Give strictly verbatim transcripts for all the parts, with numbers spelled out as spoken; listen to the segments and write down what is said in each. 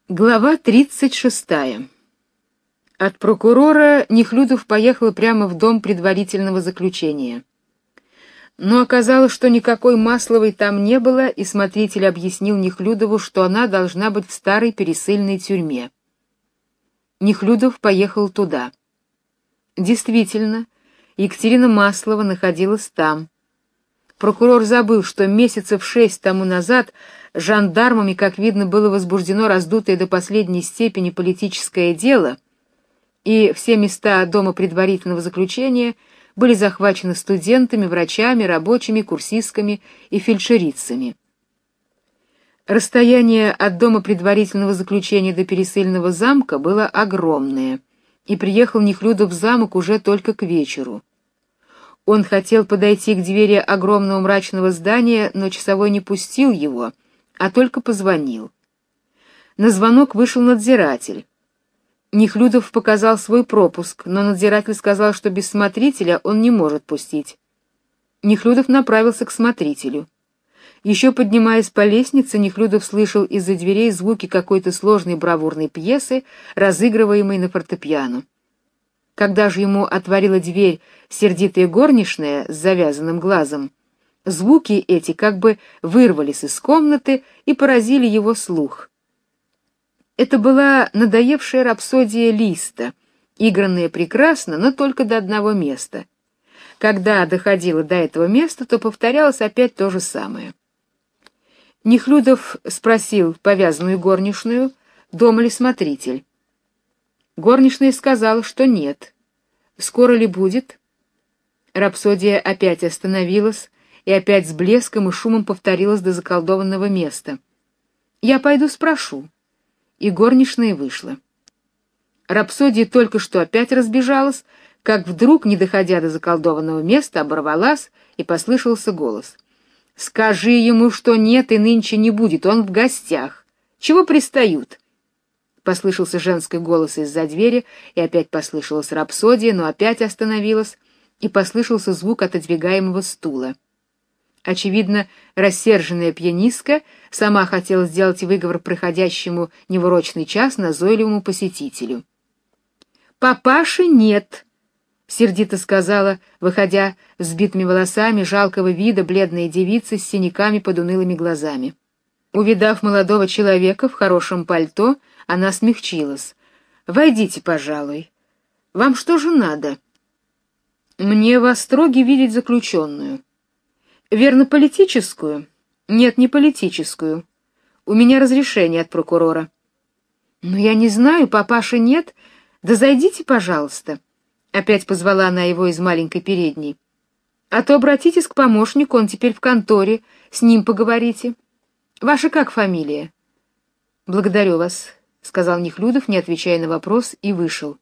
Глава тридцать шестая. От прокурора Нехлюдов поехал прямо в дом предварительного заключения. Но оказалось, что никакой Масловой там не было, и смотритель объяснил Нехлюдову, что она должна быть в старой пересыльной тюрьме. Нехлюдов поехал туда. Действительно, Екатерина Маслова находилась там. Прокурор забыл, что месяцев шесть тому назад жандармами, как видно, было возбуждено раздутое до последней степени политическое дело, и все места дома предварительного заключения были захвачены студентами, врачами, рабочими, курсистками и фельдшерицами. Расстояние от дома предварительного заключения до Пересыльного замка было огромное, и приехал Нехлюдов в замок уже только к вечеру. Он хотел подойти к двери огромного мрачного здания, но часовой не пустил его, а только позвонил. На звонок вышел надзиратель. Нехлюдов показал свой пропуск, но надзиратель сказал, что без смотрителя он не может пустить. Нехлюдов направился к смотрителю. Еще поднимаясь по лестнице, Нехлюдов слышал из-за дверей звуки какой-то сложной бравурной пьесы, разыгрываемой на фортепиано. Когда же ему отворила дверь сердитая горничная с завязанным глазом, звуки эти как бы вырвались из комнаты и поразили его слух. Это была надоевшая рапсодия Листа, игранная прекрасно, но только до одного места. Когда доходило до этого места, то повторялось опять то же самое. Нехлюдов спросил повязанную горничную, дома ли смотритель. Горничная сказала, что нет. Скоро ли будет? Рапсодия опять остановилась, и опять с блеском и шумом повторилась до заколдованного места. Я пойду спрошу. И горничная вышла. Рапсодия только что опять разбежалась, как вдруг, не доходя до заколдованного места, оборвалась, и послышался голос. «Скажи ему, что нет и нынче не будет, он в гостях. Чего пристают?» Послышался женский голос из-за двери, и опять послышалась рапсодия, но опять остановилась, и послышался звук отодвигаемого стула. Очевидно, рассерженная пианистка сама хотела сделать выговор проходящему невурочный час назойливому посетителю. «Папаши нет», — сердито сказала, выходя взбитыми волосами жалкого вида бледная девица с синяками под унылыми глазами. Увидав молодого человека в хорошем пальто, она смягчилась. «Войдите, пожалуй. Вам что же надо?» «Мне в Остроге видеть заключенную». «Верно, политическую?» «Нет, не политическую. У меня разрешение от прокурора». «Но я не знаю, папаши нет. Да зайдите, пожалуйста». Опять позвала она его из маленькой передней. «А то обратитесь к помощнику, он теперь в конторе, с ним поговорите. Ваша как фамилия?» «Благодарю вас», — сказал Нехлюдов, не отвечая на вопрос, и вышел.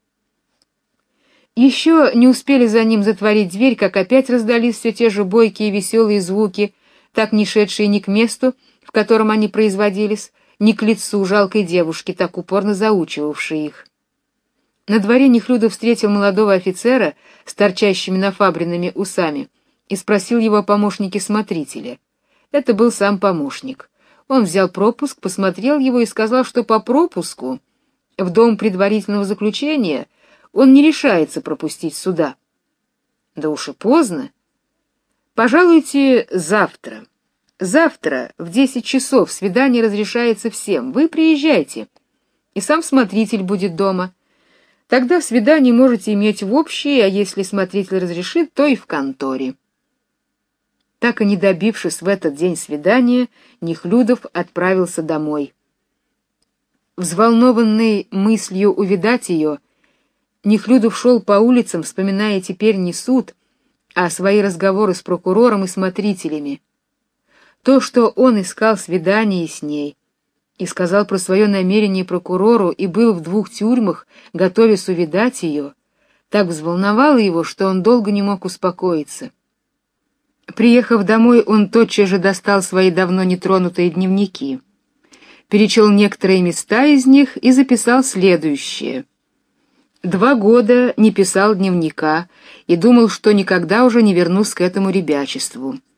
Еще не успели за ним затворить дверь, как опять раздались все те же бойкие и веселые звуки, так не шедшие ни к месту, в котором они производились, ни к лицу жалкой девушки, так упорно заучивавшей их. На дворе Нехлюдов встретил молодого офицера с торчащими нафабренными усами и спросил его о помощнике смотрителя. Это был сам помощник. Он взял пропуск, посмотрел его и сказал, что по пропуску в дом предварительного заключения он не решается пропустить суда. Да уж и поздно. Пожалуйте завтра. Завтра в десять часов свидание разрешается всем. Вы приезжайте. И сам смотритель будет дома. Тогда свидание можете иметь в общей, а если смотритель разрешит, то и в конторе. Так и не добившись в этот день свидания, Нехлюдов отправился домой. Взволнованный мыслью увидать ее, Нехлюдов шел по улицам, вспоминая теперь не суд, а свои разговоры с прокурором и смотрителями. То, что он искал свидание с ней, и сказал про свое намерение прокурору, и был в двух тюрьмах, готовясь увидать ее, так взволновало его, что он долго не мог успокоиться. Приехав домой, он тотчас же достал свои давно нетронутые дневники, перечел некоторые места из них и записал следующее. Два года не писал дневника и думал, что никогда уже не вернусь к этому ребячеству.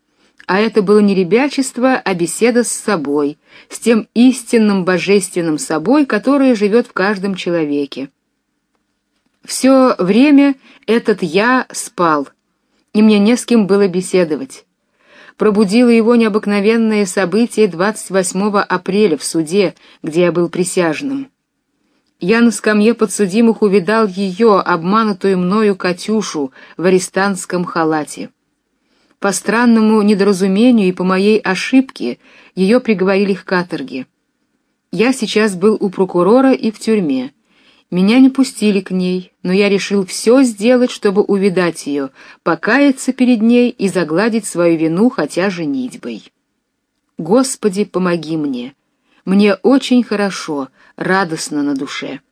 А это было не ребячество, а беседа с собой, с тем истинным божественным собой, которое живет в каждом человеке. Все время этот «я» спал, и мне не с кем было беседовать. Пробудило его необыкновенное событие двадцать восьмого апреля в суде, где я был присяжным. Я на скамье подсудимых увидал ее, обманутую мною Катюшу, в арестантском халате. По странному недоразумению и по моей ошибке ее приговорили к каторге. Я сейчас был у прокурора и в тюрьме. Меня не пустили к ней, но я решил все сделать, чтобы увидать ее, покаяться перед ней и загладить свою вину хотя женитьбой. Господи, помоги мне! Мне очень хорошо, радостно на душе.